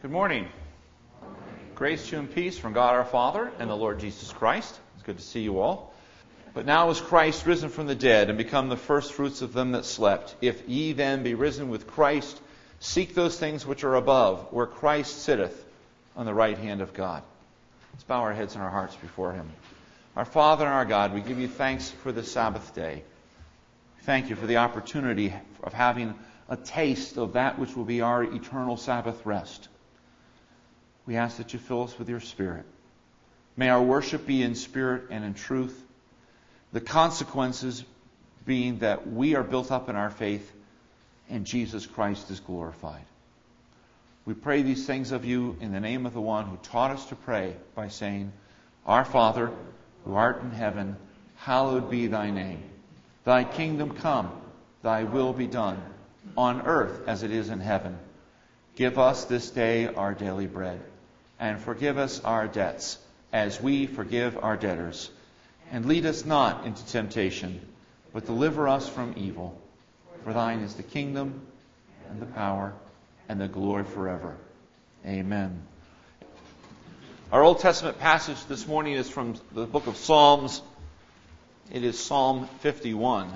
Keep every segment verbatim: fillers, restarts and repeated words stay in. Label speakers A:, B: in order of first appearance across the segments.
A: Good morning. Grace to you and peace from God our Father and the Lord Jesus Christ. It's good to see you all. But now is Christ risen from the dead and become the firstfruits of them that slept. If ye then be risen with Christ, seek those things which are above, where Christ sitteth on the right hand of God. Let's bow our heads and our hearts before Him. Our Father and our God, we give you thanks for this Sabbath day. Thank you for the opportunity of having a taste of that which will be our eternal Sabbath rest. We ask that you fill us with your Spirit. May our worship be in spirit and in truth. The consequences being that we are built up in our faith and Jesus Christ is glorified. We pray these things of you in the name of the one who taught us to pray by saying, Our Father, who art in heaven, hallowed be thy name. Thy kingdom come, thy will be done, on earth as it is in heaven. Give us this day our daily bread, and forgive us our debts, as we forgive our debtors. And lead us not into temptation, but deliver us from evil. For thine is the kingdom, and the power, and the glory forever. Amen. Our Old Testament passage this morning is from the book of Psalms. It is Psalm fifty-one.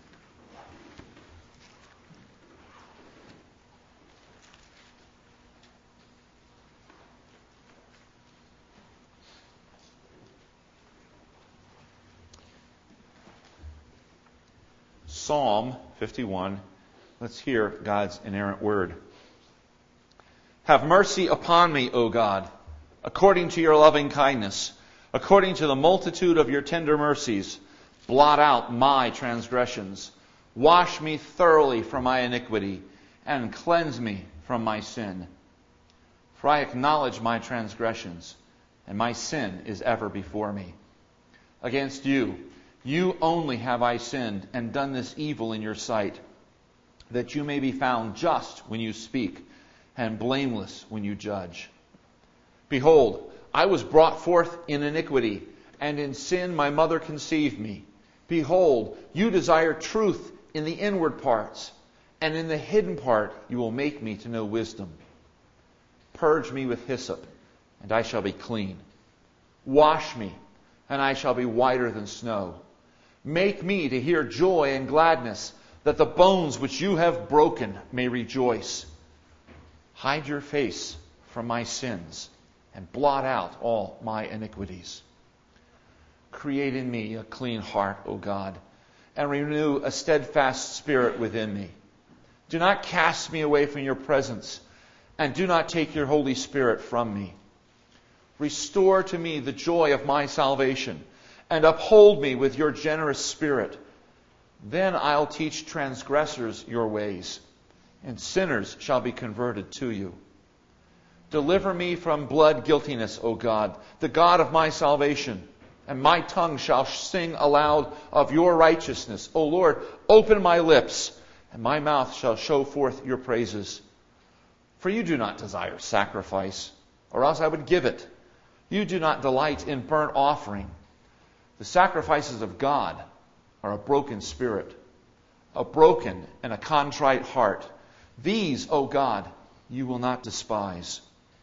A: Psalm fifty-one. Let's hear God's inerrant word. Have mercy upon me, O God, according to your loving kindness, according to the multitude of your tender mercies. Blot out my transgressions. Wash me thoroughly from my iniquity, and cleanse me from my sin. For I acknowledge my transgressions, and my sin is ever before me. Against you, you only have I sinned and done this evil in your sight, that you may be found just when you speak and blameless when you judge. Behold, I was brought forth in iniquity, and in sin my mother conceived me. Behold, you desire truth in the inward parts, and in the hidden part you will make me to know wisdom. Purge me with hyssop, and I shall be clean. Wash me, and I shall be whiter than snow. Make me to hear joy and gladness, that the bones which you have broken may rejoice. Hide your face from my sins, and blot out all my iniquities. Create in me a clean heart, O God, and renew a steadfast spirit within me. Do not cast me away from your presence, and do not take your Holy Spirit from me. Restore to me the joy of my salvation, and uphold me with your generous spirit. Then I'll teach transgressors your ways, and sinners shall be converted to you. Deliver me from blood guiltiness, O God, the God of my salvation, and my tongue shall sing aloud of your righteousness. O Lord, open my lips, and my mouth shall show forth your praises. For you do not desire sacrifice, or else I would give it. You do not delight in burnt offering. The sacrifices of God are a broken spirit, a broken and a contrite heart. These, O God, you will not despise.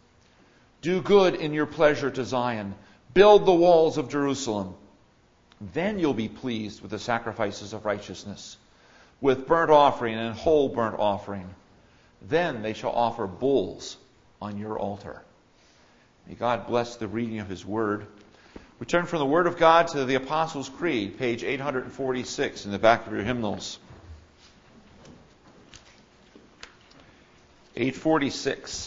A: Do good in your pleasure to Zion. Build the walls of Jerusalem. Then you'll be pleased with the sacrifices of righteousness, with burnt offering and whole burnt offering. Then they shall offer bulls on your altar. May God bless the reading of His Word. We turn from the Word of God to the Apostles' Creed, page eight forty-six in the back of your hymnals. eight forty-six.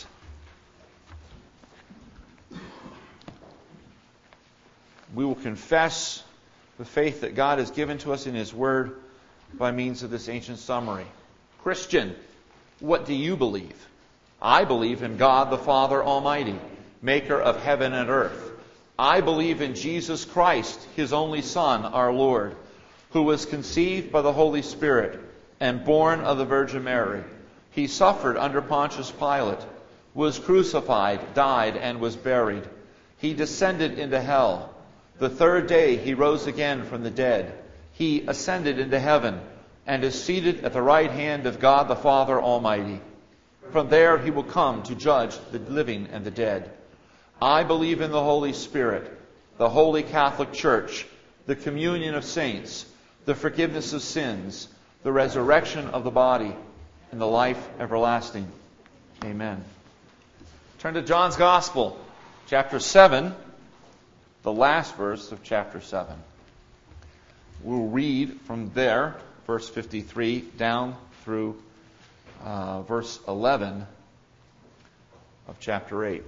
A: We will confess the faith that God has given to us in His Word by means of this ancient summary. Christian, what do you believe? I believe in God the Father Almighty, maker of heaven and earth. I believe in Jesus Christ, His only Son, our Lord, who was conceived by the Holy Spirit and born of the Virgin Mary. He suffered under Pontius Pilate, was crucified, died, and was buried. He descended into hell. The third day He rose again from the dead. He ascended into heaven and is seated at the right hand of God the Father Almighty. From there he will come to judge the living and the dead. I believe in the Holy Spirit, the Holy Catholic Church, the communion of saints, the forgiveness of sins, the resurrection of the body, and the life everlasting. Amen. Turn to John's Gospel, chapter seven, the last verse of chapter seven. We'll read from there, verse fifty-three, down through uh, verse eleven of chapter eight.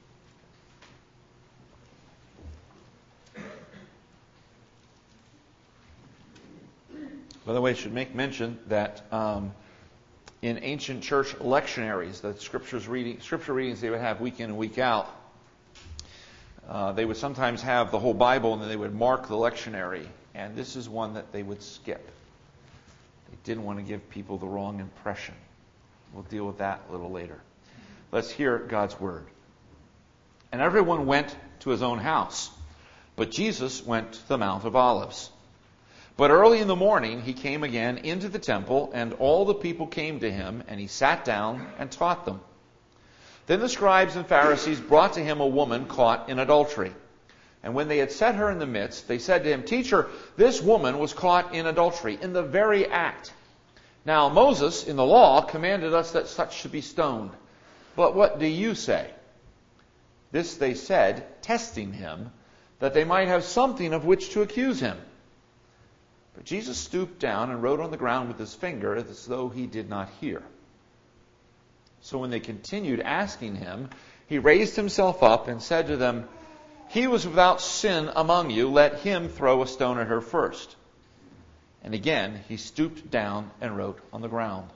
A: By the way, I should make mention that um, in ancient church lectionaries, the scriptures reading, scripture readings they would have week in and week out, uh, they would sometimes have the whole Bible and then they would mark the lectionary. And this is one that they would skip. They didn't want to give people the wrong impression. We'll deal with that a little later. Let's hear God's word. And everyone went to his own house, but Jesus went to the Mount of Olives. But early in the morning he came again into the temple, and all the people came to him, and he sat down and taught them. Then the scribes and Pharisees brought to him a woman caught in adultery. And when they had set her in the midst, they said to him, Teacher, this woman was caught in adultery, in the very act. Now Moses in the law commanded us that such should be stoned. But what do you say? This they said, testing him, that they might have something of which to accuse him. But Jesus stooped down and wrote on the ground with his finger as though he did not hear. So when they continued asking him, he raised himself up and said to them, He was without sin among you, let him throw a stone at her first. And again he stooped down and wrote on the ground.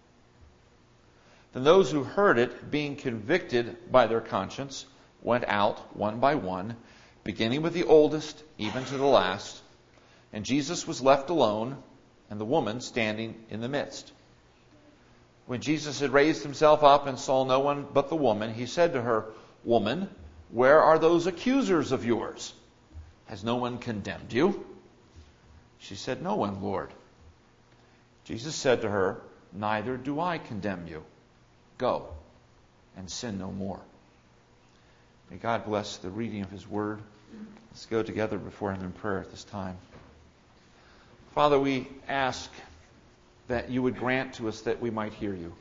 A: Then those who heard it, being convicted by their conscience, went out one by one, beginning with the oldest, even to the last. And Jesus was left alone, and the woman standing in the midst. When Jesus had raised himself up and saw no one but the woman, he said to her, Woman, where are those accusers of yours? Has no one condemned you? She said, No one, Lord. Jesus said to her, Neither do I condemn you. Go and sin no more. May God bless the reading of his word. Let's go together before him in prayer at this time. Father, we ask that you would grant to us that we might hear you.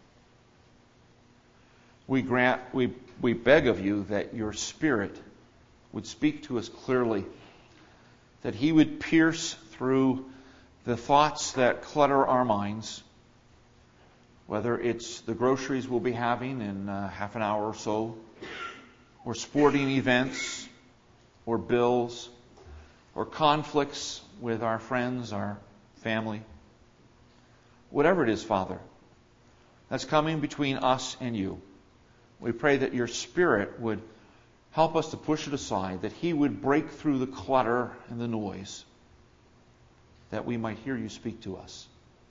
A: We grant, we, we beg of you that your Spirit would speak to us clearly, that he would pierce through the thoughts that clutter our minds, whether it's the groceries we'll be having in uh, half an hour or so, or sporting events, or bills, or conflicts with our friends, our family. Whatever it is, Father, that's coming between us and you. We pray that your Spirit would help us to push it aside, that he would break through the clutter and the noise, that we might hear you speak to us.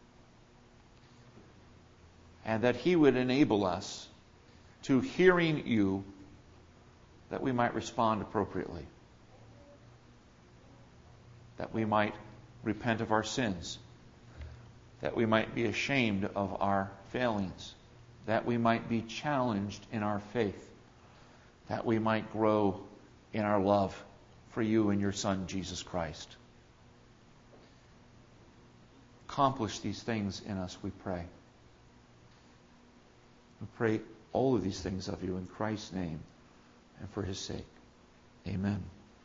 A: And that he would enable us to hearing you, that we might respond appropriately. That we might repent of our sins, that we might be ashamed of our failings, that we might be challenged in our faith, that we might grow in our love for you and your Son, Jesus Christ. Accomplish these things in us, we pray. We pray all of these things of you in Christ's name and for his sake. Amen.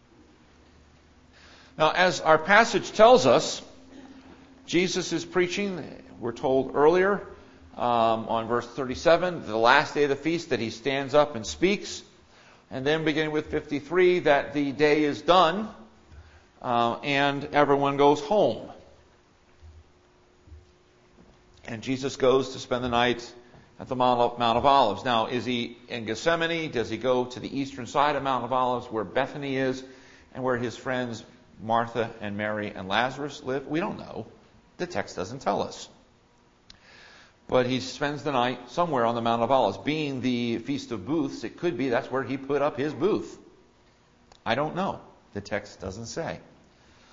A: Now, as our passage tells us, Jesus is preaching, we're told earlier um, on verse thirty-seven, the last day of the feast, that he stands up and speaks. And then beginning with fifty-three, that the day is done uh, and everyone goes home. And Jesus goes to spend the night at the Mount of Olives. Now, is he in Gethsemane? Does he go to the eastern side of Mount of Olives where Bethany is and where his friends Martha and Mary and Lazarus live? We don't know. The text doesn't tell us. But he spends the night somewhere on the Mount of Olives. Being the Feast of Booths, it could be that's where he put up his booth. I don't know. The text doesn't say.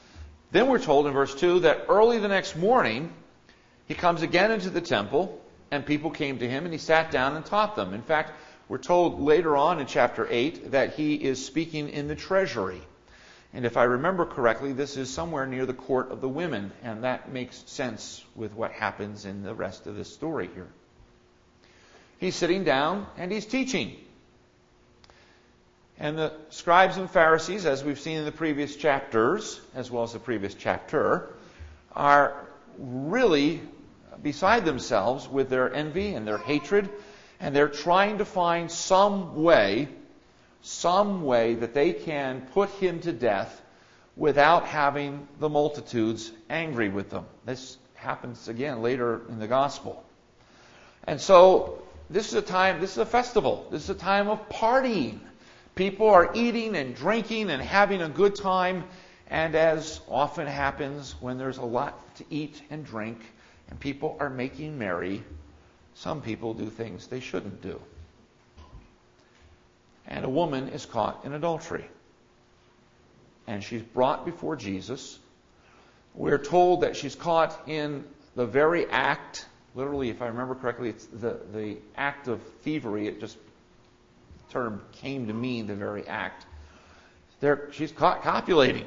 A: Then we're told in verse two that early the next morning, he comes again into the temple, and And people came to him, and he sat down and taught them. In fact, we're told later on in chapter eight that he is speaking in the treasury. And if I remember correctly, this is somewhere near the court of the women, and that makes sense with what happens in the rest of this story here. He's sitting down and he's teaching. And the scribes and Pharisees, as we've seen in the previous chapters, as well as the previous chapter, are really beside themselves with their envy and their hatred, and they're trying to find some way, some way that they can put him to death without having the multitudes angry with them. This happens again later in the gospel. And so this is a time, this is a festival. This is a time of partying. People are eating and drinking and having a good time. And as often happens when there's a lot to eat and drink and people are making merry, some people do things they shouldn't do. And a woman is caught in adultery. And she's brought before Jesus. We're told that she's caught in the very act, literally, if I remember correctly, it's the, the act of thievery. It just, the term came to mean the very act. There, she's caught copulating.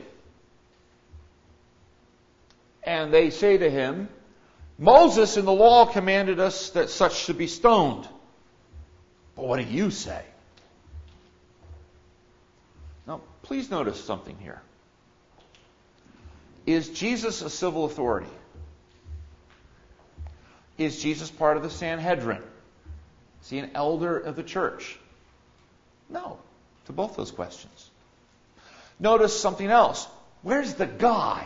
A: And they say to him, Moses in the law commanded us that such should be stoned. But what do you say? Now, please notice something here. Is Jesus a civil authority? Is Jesus part of the Sanhedrin? Is he an elder of the church? No, to both those questions. Notice something else. Where's the guy?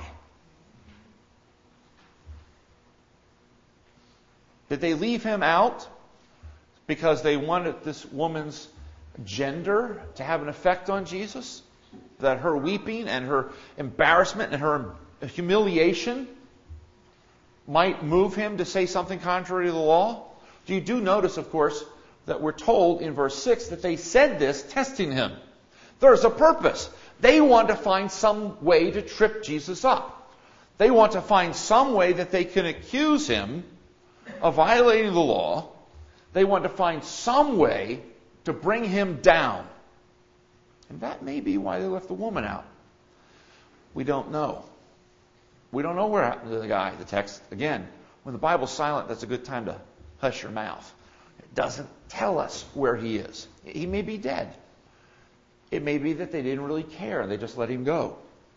A: Did they leave him out because they wanted this woman's gender to have an effect on Jesus? That her weeping and her embarrassment and her humiliation might move him to say something contrary to the law? You do notice, of course, that we're told in verse six that they said this testing him. There's a purpose. They want to find some way to trip Jesus up. They want to find some way that they can accuse him of violating the law. They want to find some way to bring him down. And that may be why they left the woman out. We don't know. We don't know where happened to the guy. The text, again, when the Bible's silent, that's a good time to hush your mouth. It doesn't tell us where he is. He may be dead. It may be that they didn't really care and they just let him go.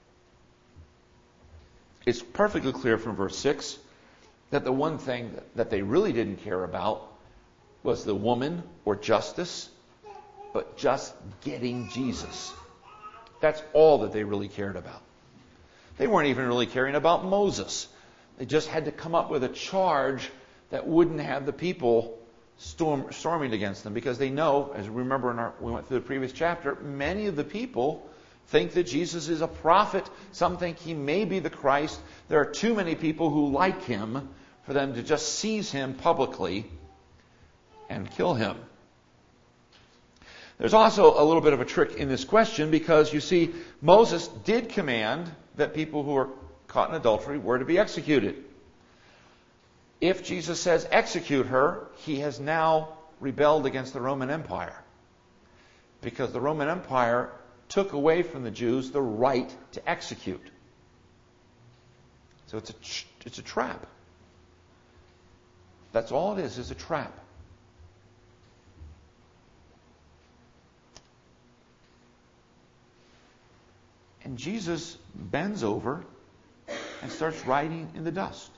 A: It's perfectly clear from verse six that the one thing that they really didn't care about was the woman or justice, but just getting Jesus. That's all that they really cared about. They weren't even really caring about Moses. They just had to come up with a charge that wouldn't have the people storm, storming against them, because they know, as we remember in our, we went through the previous chapter, many of the people think that Jesus is a prophet. Some think he may be the Christ. There are too many people who like him for them to just seize him publicly and kill him. There's also a little bit of a trick in this question, because you see, Moses did command that people who are caught in adultery were to be executed. If Jesus says execute her, he has now rebelled against the Roman Empire, because the Roman Empire took away from the Jews the right to execute. So it's a, it's a trap. That's all it is, is a trap. And Jesus bends over and starts writing in the dust.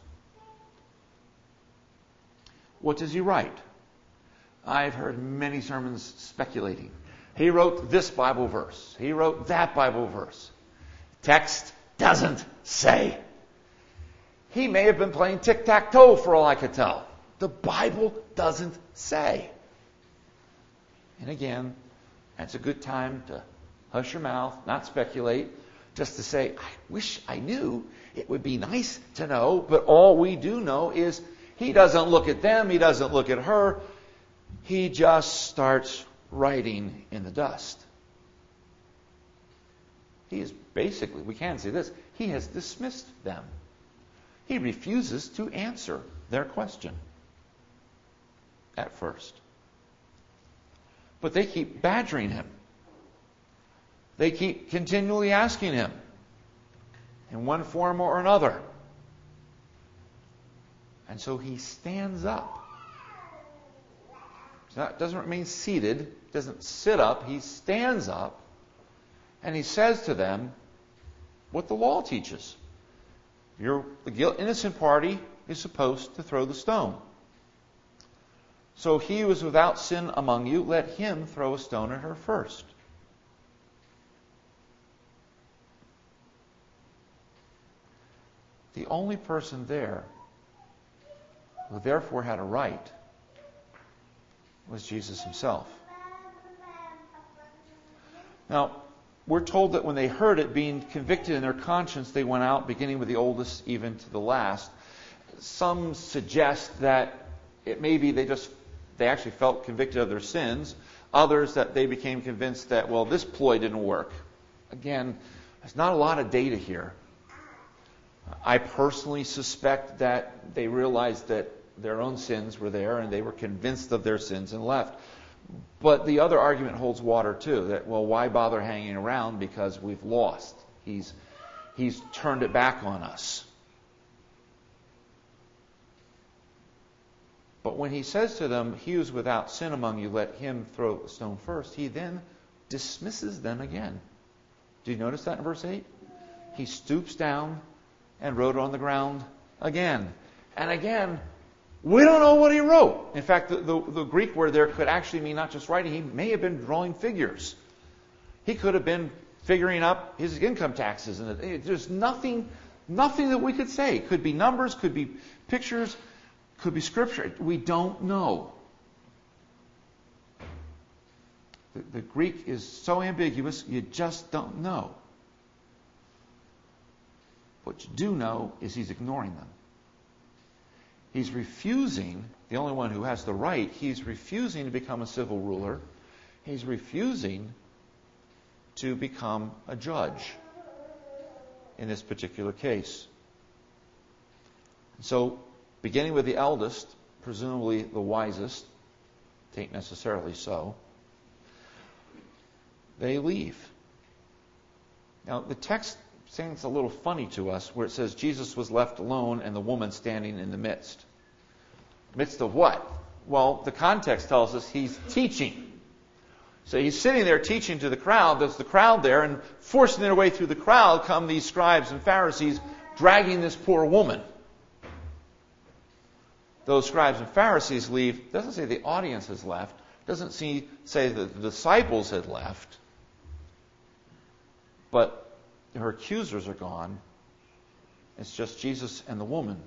A: What does he write? I've heard many sermons speculating. He wrote this Bible verse. He wrote that Bible verse. Text doesn't say. He may have been playing tic-tac-toe for all I could tell. The Bible doesn't say. And again, that's a good time to hush your mouth, not speculate, just to say, I wish I knew. It would be nice to know, but all we do know is he doesn't look at them, he doesn't look at her. He just starts writing in the dust. He is basically, we can say this, he has dismissed them. He refuses to answer their question. at first. But they keep badgering him. They keep continually asking him in one form or another. And so he stands up. It doesn't remain seated, doesn't sit up, he stands up, and he says to them what the law teaches. You're, the innocent party is supposed to throw the stone. So he who is without sin among you, let him throw a stone at her first. The only person there who therefore had a right was Jesus himself. Now, we're told that when they heard it, being convicted in their conscience, they went out, beginning with the oldest even to the last. Some suggest that it may be they just they actually felt convicted of their sins. Others that they became convinced that, well, this ploy didn't work. Again, there's not a lot of data here. I personally suspect that they realized that their own sins were there and they were convinced of their sins and left. But the other argument holds water too, that, well, why bother hanging around because we've lost. He's, he's turned it back on us. But when he says to them, he who is without sin among you, let him throw the stone first, he then dismisses them again. Do you notice that in verse eight? He stoops down and wrote on the ground again. And again, we don't know what he wrote. In fact, the, the, the Greek word there could actually mean not just writing. He may have been drawing figures. He could have been figuring up his income taxes. And it, there's nothing, nothing that we could say. It could be numbers, could be pictures, could be scripture. We don't know. The, the Greek is so ambiguous, you just don't know. What you do know is he's ignoring them. He's refusing, the only one who has the right, he's refusing to become a civil ruler. He's refusing to become a judge in this particular case. So, beginning with the eldest, presumably the wisest, tain't necessarily so, they leave. Now, the text seems a little funny to us where it says Jesus was left alone and the woman standing in the midst. Midst of what? Well, the context tells us he's teaching. So he's sitting there teaching to the crowd. There's the crowd there, and forcing their way through the crowd come these scribes and Pharisees dragging this poor woman. Those scribes and Pharisees leave. It doesn't say the audience has left. It doesn't see, say that the disciples had left. But her accusers are gone. It's just Jesus and the woman.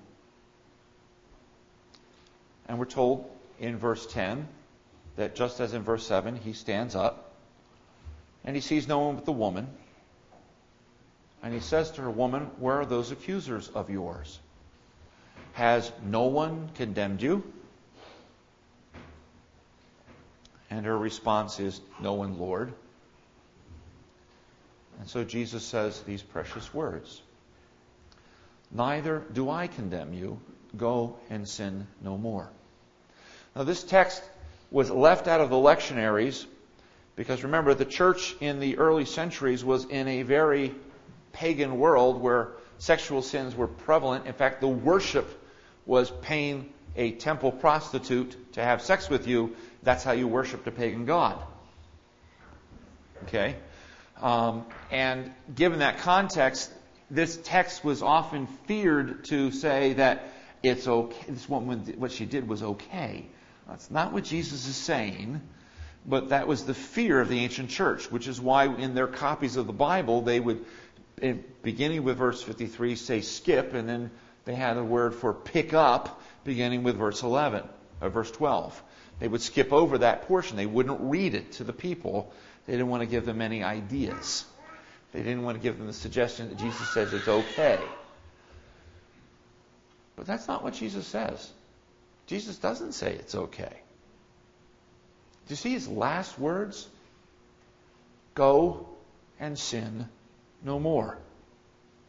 A: And we're told in verse ten that just as in verse seven, he stands up and he sees no one but the woman. And he says to her, woman, where are those accusers of yours? Has no one condemned you? And her response is, no one, Lord. And so Jesus says these precious words. Neither do I condemn you. Go and sin no more. Now this text was left out of the lectionaries because remember the church in the early centuries was in a very pagan world where sexual sins were prevalent. In fact, the worship was paying a temple prostitute to have sex with you. That's how you worshiped a pagan god. Okay? Um, and given that context, this text was often feared to say that it's okay. This woman, what she did was okay. That's not what Jesus is saying, but that was the fear of the ancient church, which is why in their copies of the Bible they would, beginning with verse fifty-three, say skip, and then they had a word for pick up, beginning with verse eleven or verse twelve. They would skip over that portion. They wouldn't read it to the people. They didn't want to give them any ideas. They didn't want to give them the suggestion that Jesus says it's okay. But that's not what Jesus says. Jesus doesn't say it's okay. Do you see his last words? Go and sin no more.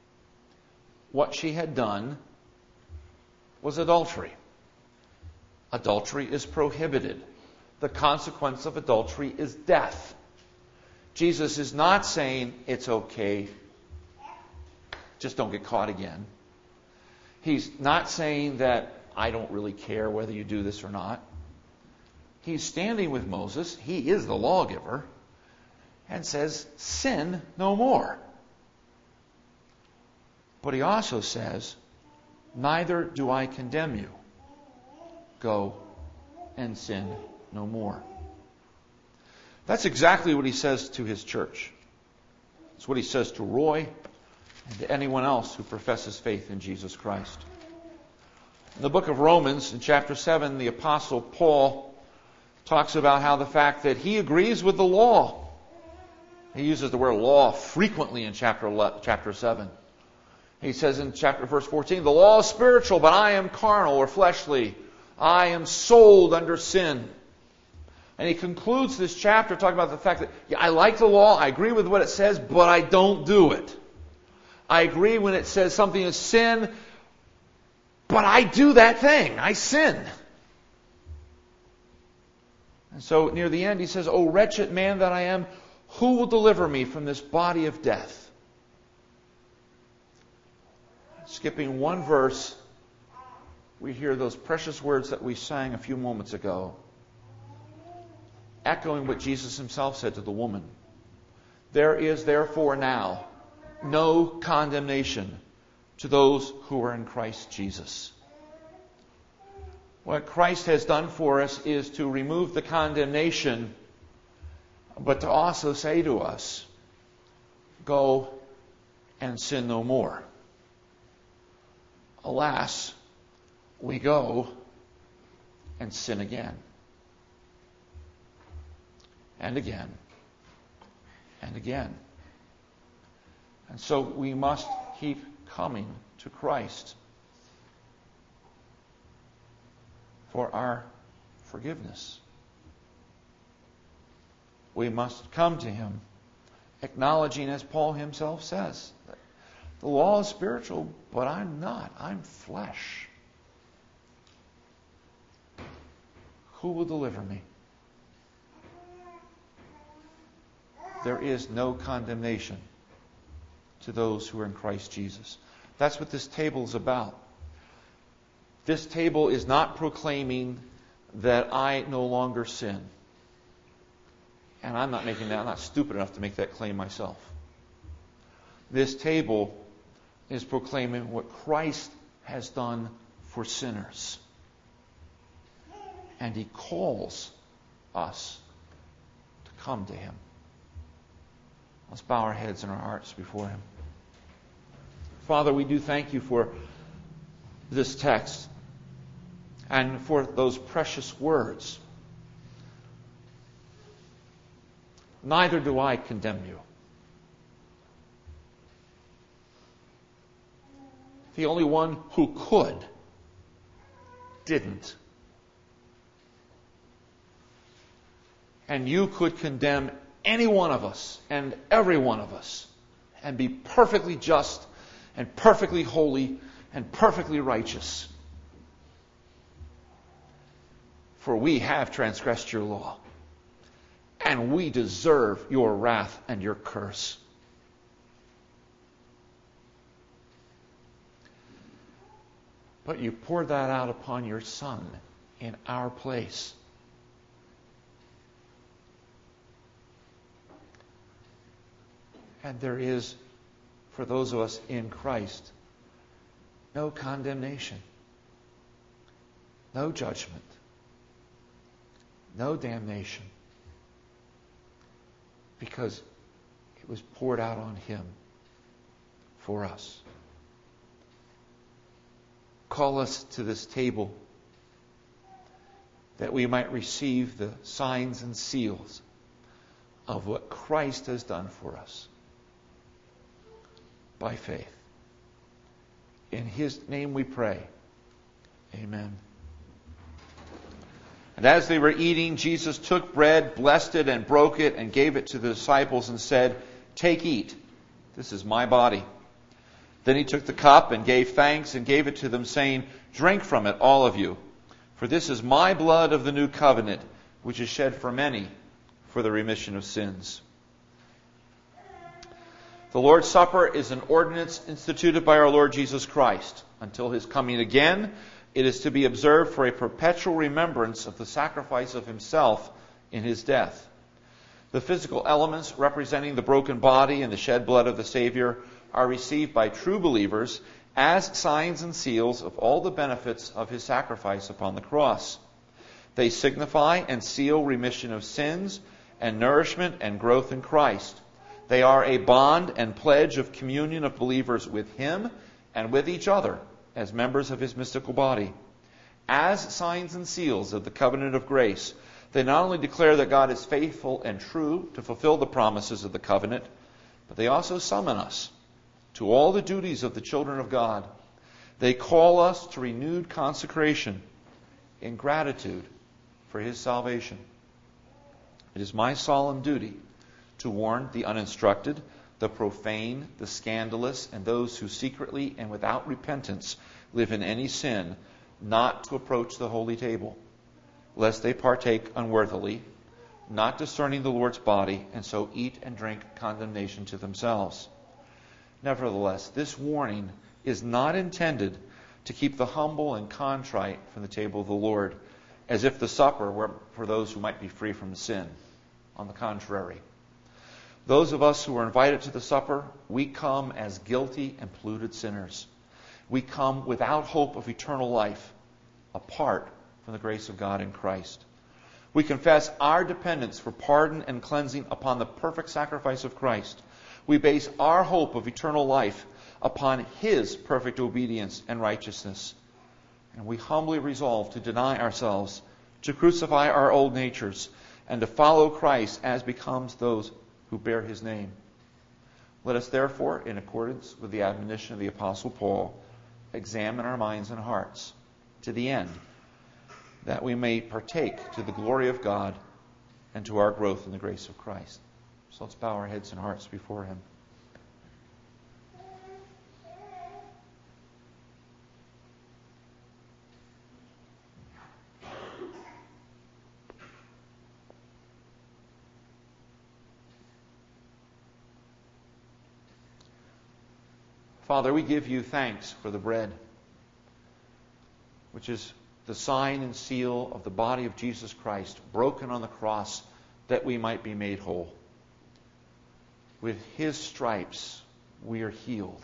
A: What she had done was adultery. adultery is prohibited. The consequence of adultery is death. Jesus is not saying it's okay, just don't get caught again. He's not saying that I don't really care whether you do this or not. He's standing with Moses, he is the lawgiver, and says, sin no more. But he also says, neither do I condemn you. Go and sin no more. That's exactly what he says to his church. It's what he says to Roy and to anyone else who professes faith in Jesus Christ. In the book of Romans, in chapter seven, the Apostle Paul talks about how the fact that he agrees with the law. He uses the word law frequently in chapter chapter seven. He says in chapter verse fourteen, the law is spiritual, but I am carnal or fleshly. I am sold under sin. And he concludes this chapter talking about the fact that, yeah, I like the law, I agree with what it says, but I don't do it. I agree when it says something is sin, but I do that thing. I sin. And so near the end he says, O wretched man that I am, who will deliver me from this body of death? Skipping one verse, we hear those precious words that we sang a few moments ago, echoing what Jesus himself said to the woman. There is therefore now no condemnation to those who are in Christ Jesus. What Christ has done for us is to remove the condemnation, but to also say to us, go and sin no more. Alas, we go and sin again. And again. And again. And so we must keep coming to Christ for our forgiveness. We must come to Him, acknowledging, as Paul himself says, that the law is spiritual, but I'm not. I'm flesh. Who will deliver me? There is no condemnation to those who are in Christ Jesus. That's what this table is about. This table is not proclaiming that I no longer sin. And I'm not making that, I'm not stupid enough to make that claim myself. This table is proclaiming what Christ has done for sinners. And He calls us to come to Him. Let's bow our heads and our hearts before Him. Father, we do thank You for this text and for those precious words. Neither do I condemn you. The only one who could didn't. And You could condemn any one of us and every one of us and be perfectly just and perfectly holy and perfectly righteous. For we have transgressed Your law, and we deserve Your wrath and Your curse. But You poured that out upon Your Son in our place. And there is, for those of us in Christ, no condemnation, no judgment, no damnation, because it was poured out on Him for us. Call us to this table that we might receive the signs and seals of what Christ has done for us by faith. In His name we pray. Amen. And as they were eating, Jesus took bread, blessed it, and broke it, and gave it to the disciples and said, "Take, eat. This is my body." Then He took the cup and gave thanks and gave it to them, saying, "Drink from it, all of you. For this is my blood of the new covenant, which is shed for many for the remission of sins. The Lord's Supper is an ordinance instituted by our Lord Jesus Christ. Until his coming again, it is to be observed for a perpetual remembrance of the sacrifice of himself in his death. The physical elements representing the broken body and the shed blood of the Savior are received by true believers as signs and seals of all the benefits of his sacrifice upon the cross. They signify and seal remission of sins and nourishment and growth in Christ. They are a bond and pledge of communion of believers with him and with each other as members of his mystical body. As signs and seals of the covenant of grace, they not only declare that God is faithful and true to fulfill the promises of the covenant, but they also summon us to all the duties of the children of God. They call us to renewed consecration in gratitude for his salvation. It is my solemn duty to warn the uninstructed, the profane, the scandalous, and those who secretly and without repentance live in any sin, not to approach the holy table, lest they partake unworthily, not discerning the Lord's body, and so eat and drink condemnation to themselves. Nevertheless, this warning is not intended to keep the humble and contrite from the table of the Lord, as if the supper were for those who might be free from sin. On the contrary, those of us who are invited to the supper, we come as guilty and polluted sinners. We come without hope of eternal life, apart from the grace of God in Christ. We confess our dependence for pardon and cleansing upon the perfect sacrifice of Christ. We base our hope of eternal life upon his perfect obedience and righteousness. And we humbly resolve to deny ourselves, to crucify our old natures, and to follow Christ as becomes those who bear his name. Let us therefore, in accordance with the admonition of the Apostle Paul, examine our minds and hearts to the end that we may partake to the glory of God and to our growth in the grace of Christ. So let's bow our heads and hearts before him. Father, we give you thanks for the bread, which is the sign and seal of the body of Jesus Christ, broken on the cross that we might be made whole. With his stripes, we are healed.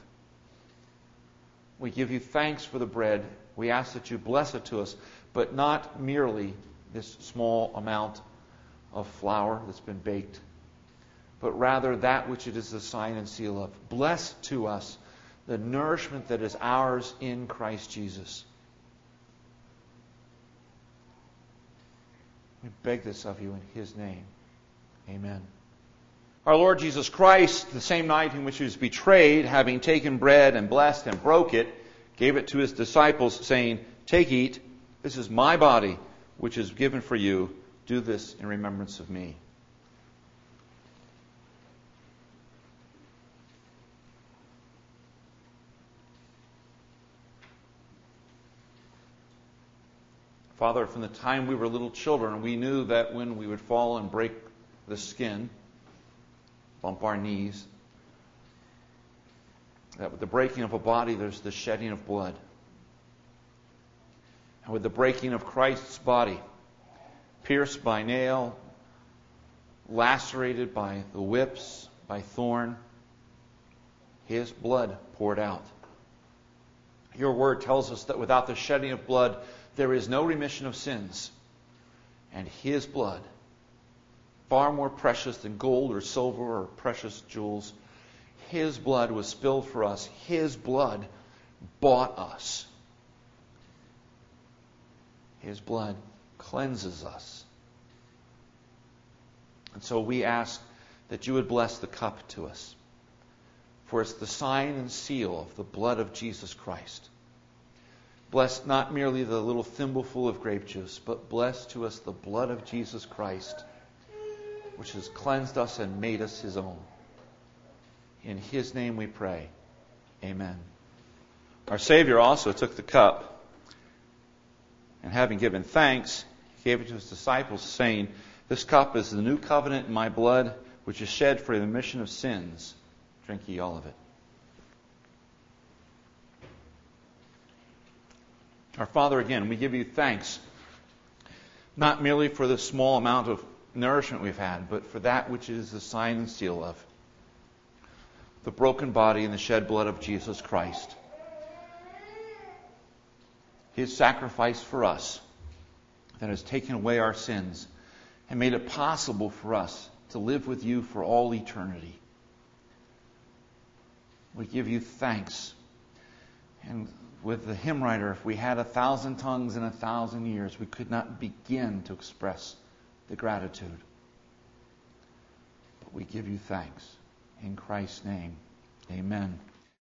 A: We give you thanks for the bread. We ask that you bless it to us, but not merely this small amount of flour that's been baked, but rather that which it is the sign and seal of. Bless to us the nourishment that is ours in Christ Jesus. We beg this of you in his name. Amen. Our Lord Jesus Christ, the same night in which he was betrayed, having taken bread and blessed and broke it, gave it to his disciples, saying, "Take, eat. This is my body, which is given for you. Do this in remembrance of me." Father, from the time we were little children, we knew that when we would fall and break the skin, bump our knees, that with the breaking of a body, there's the shedding of blood. And with the breaking of Christ's body, pierced by nail, lacerated by the whips, by thorn, his blood poured out. Your word tells us that without the shedding of blood, there is no remission of sins. And his blood, far more precious than gold or silver or precious jewels, his blood was spilled for us. His blood bought us. His blood cleanses us. And so we ask that you would bless the cup to us. For it's the sign and seal of the blood of Jesus Christ. Bless not merely the little thimbleful of grape juice, but bless to us the blood of Jesus Christ, which has cleansed us and made us his own. In his name we pray. Amen. Our Savior also took the cup And having given thanks, he gave it to his disciples, saying, "This cup is the new covenant in my blood, which is shed for the remission of sins. Drink ye all of it." Our Father, again, we give you thanks, not merely for the small amount of nourishment we've had, but for that which is the sign and seal of the broken body and the shed blood of Jesus Christ. His sacrifice for us that has taken away our sins and made it possible for us to live with you for all eternity. We give you thanks. And with the hymn writer, if we had a thousand tongues in a thousand years, we could not begin to express the gratitude. But we give you thanks. In Christ's name, amen.